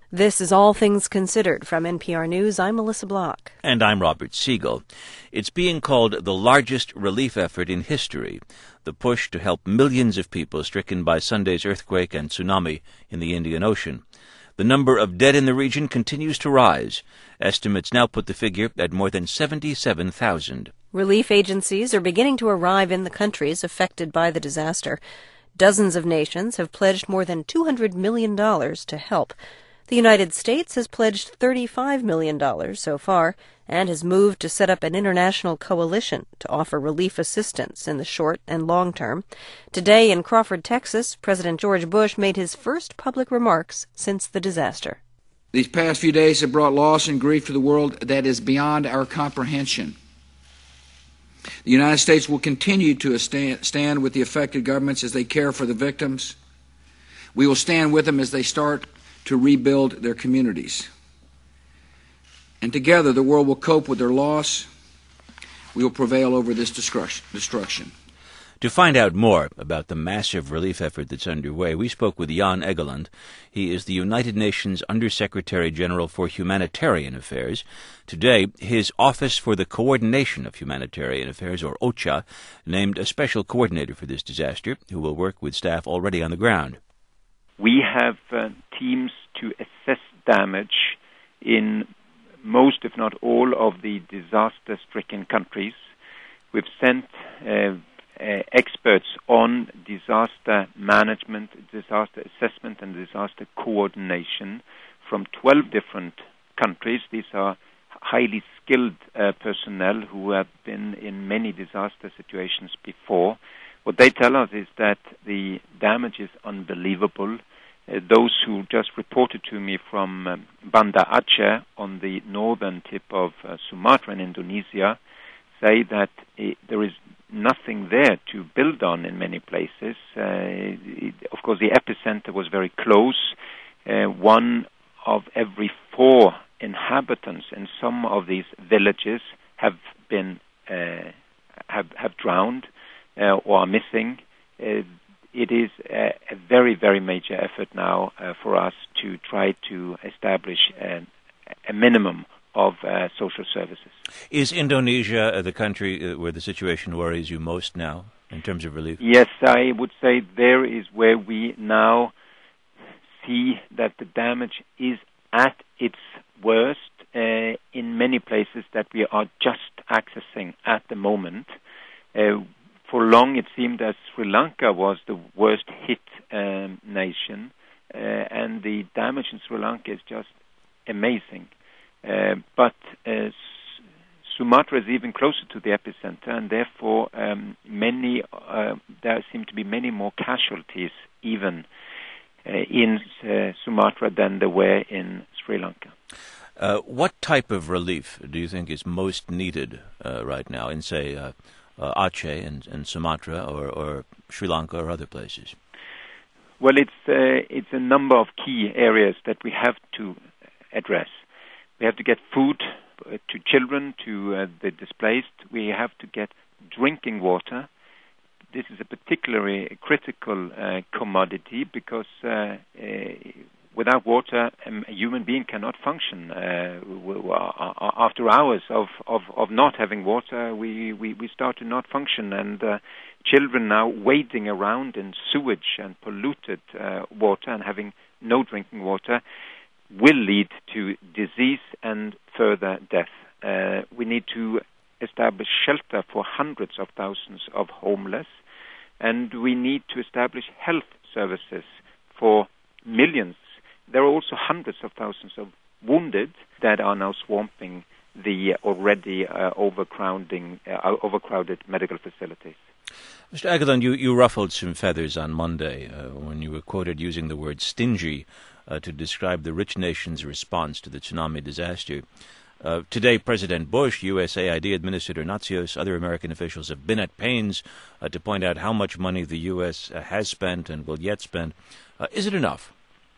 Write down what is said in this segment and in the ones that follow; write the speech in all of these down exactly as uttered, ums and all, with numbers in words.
This is All Things Considered from N P R News. I'm Melissa Block. And I'm Robert Siegel. It's being called the largest relief effort in history, the push to help millions of people stricken by Sunday's earthquake and tsunami in the Indian Ocean. The number of dead in the region continues to rise. Estimates now put the figure at more than seventy-seven thousand. Relief agencies are beginning to arrive in the countries affected by the disaster. Dozens of nations have pledged more than two hundred million dollars to help. The United States has pledged thirty-five million dollars so far and has moved to set up an international coalition to offer relief assistance in the short and long term. Today in Crawford, Texas, President George Bush made his first public remarks since the disaster. These past few days have brought loss and grief to the world that is beyond our comprehension. The United States will continue to stand with the affected governments as they care for the victims. We will stand with them as they start to rebuild their communities. And together the world will cope with their loss. We will prevail over this destruction. To find out more about the massive relief effort that's underway, we spoke with Jan Egeland. He is the United Nations Undersecretary General for Humanitarian Affairs. Today, his Office for the Coordination of Humanitarian Affairs, or OCHA, named a special coordinator for this disaster who will work with staff already on the ground. We have uh, teams to assess damage in most, if not all, of the disaster-stricken countries. We've sent uh, uh, experts on disaster management, disaster assessment, and disaster coordination from twelve different countries. These are highly skilled uh, personnel who have been in many disaster situations before. What they tell us is that the damage is unbelievable. Uh, those who just reported to me from um, Banda Aceh on the northern tip of uh, Sumatra in Indonesia say that it, there is nothing there to build on in many places. Uh, it, of course, the epicenter was very close. Uh, one of every four inhabitants in some of these villages have been uh, have have drowned uh, or are missing. Uh, it is a, a very, very major effort now uh, for us to try to establish a, a minimum of uh, social services. Is Indonesia uh, the country uh, where the situation worries you most now in terms of relief? Yes, I would say there is where we now see that the damage is at its worst uh, in many places that we are just accessing at the moment. Uh, for long it seemed as Sri Lanka was the worst hit um, nation, uh, and the damage in Sri Lanka is just amazing. Uh, but uh, Sumatra is even closer to the epicenter, and therefore um, many uh, there seem to be many more casualties even uh, in uh, Sumatra than there were in Sri Lanka. Uh, what type of relief do you think is most needed uh, right now in, say, uh, uh, Aceh and, and Sumatra or, or Sri Lanka or other places? Well, it's uh, it's a number of key areas that we have to address. We have to get food uh, to children, to uh, the displaced. We have to get drinking water. This is a particularly critical uh, commodity because uh, uh, without water, um, a human being cannot function. Uh, w- w- after hours of, of, of not having water, we, we, we start to not function. And uh, children now wading around in sewage and polluted uh, water and having no drinking water will lead to disease and further death. Uh, we need to establish shelter for hundreds of thousands of homeless, and we need to establish health services for millions. There are also hundreds of thousands of wounded that are now swamping the already uh, overcrowding, uh, overcrowded medical facilities. Mister Egeland, you, you ruffled some feathers on Monday uh, when you were quoted using the word stingy uh, to describe the rich nation's response to the tsunami disaster. Uh, today, President Bush, U S A I D Administrator Natsios, other American officials have been at pains uh, to point out how much money the U S uh, has spent and will yet spend. Uh, is it enough?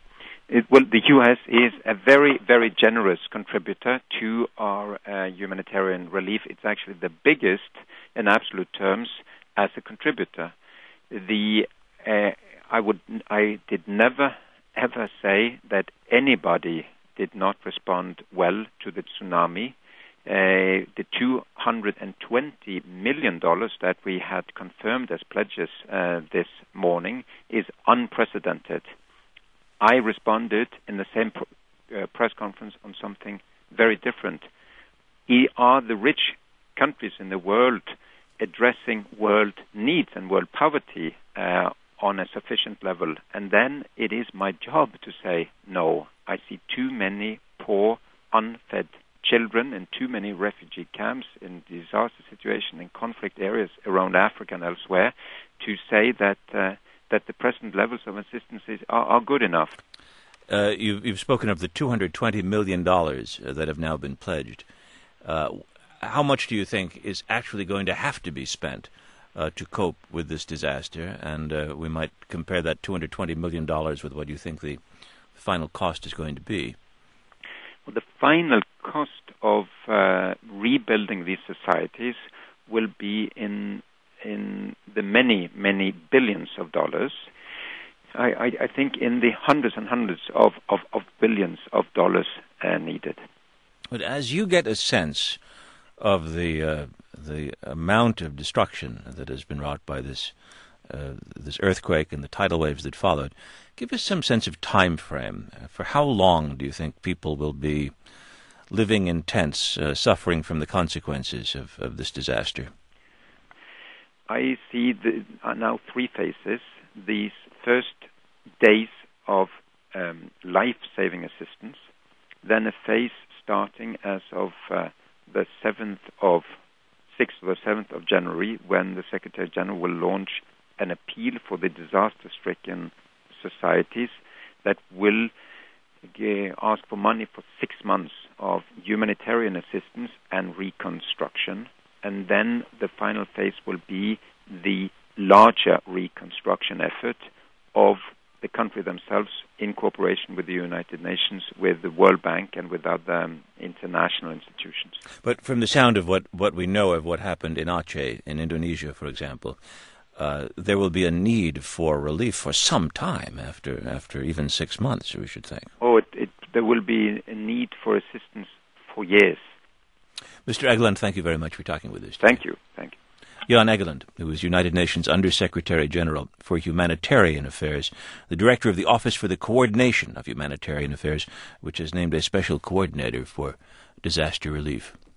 It, well, the U S is a very, very generous contributor to our uh, humanitarian relief. It's actually the biggest in absolute terms as a contributor. The uh, I would I did never ever say that anybody did not respond well to the tsunami. Uh, the two hundred twenty million dollars that we had confirmed as pledges uh, this morning is unprecedented. I responded in the same pr- uh, press conference on something very different. E- are the rich countries in the world addressing world needs and world poverty uh, on a sufficient level? And then it is my job to say, no, I see too many poor, unfed children in too many refugee camps, in disaster situations, in conflict areas around Africa and elsewhere, to say that uh, that the present levels of assistance is, are, are good enough. Uh, you've, you've spoken of the two hundred twenty million dollars uh, that have now been pledged. Uh, how much do you think is actually going to have to be spent uh, to cope with this disaster? And uh, we might compare that two hundred twenty million dollars with what you think the final cost is going to be. Well, the final cost of uh, rebuilding these societies will be in in the many, many billions of dollars. I, I, I think in the hundreds and hundreds of, of, of billions of dollars uh, needed. But as you get a sense of the uh, the amount of destruction that has been wrought by this uh, this earthquake and the tidal waves that followed, give us some sense of time frame. For how long do you think people will be living in tents, uh, suffering from the consequences of, of this disaster? I see the, uh, now three phases. These first days of um, life-saving assistance, then a phase starting as of uh, the seventh of sixth or seventh of January, when the Secretary General will launch an appeal for the disaster-stricken societies that will uh, ask for money for six months of humanitarian assistance and reconstruction. And then the final phase will be the larger reconstruction effort of the country themselves in cooperation with the United Nations, with the World Bank, and with other um, international institutions. But from the sound of what, what we know of what happened in Aceh, in Indonesia, for example, uh, there will be a need for relief for some time after after even six months, we should think. Oh, it, it, there will be a need for assistance for years. Mister Egeland, thank you very much for talking with us today. Thank you. Thank you. Jan Egeland, who is United Nations Under-Secretary General for Humanitarian Affairs, the Director of the Office for the Coordination of Humanitarian Affairs, which has named a special coordinator for disaster relief.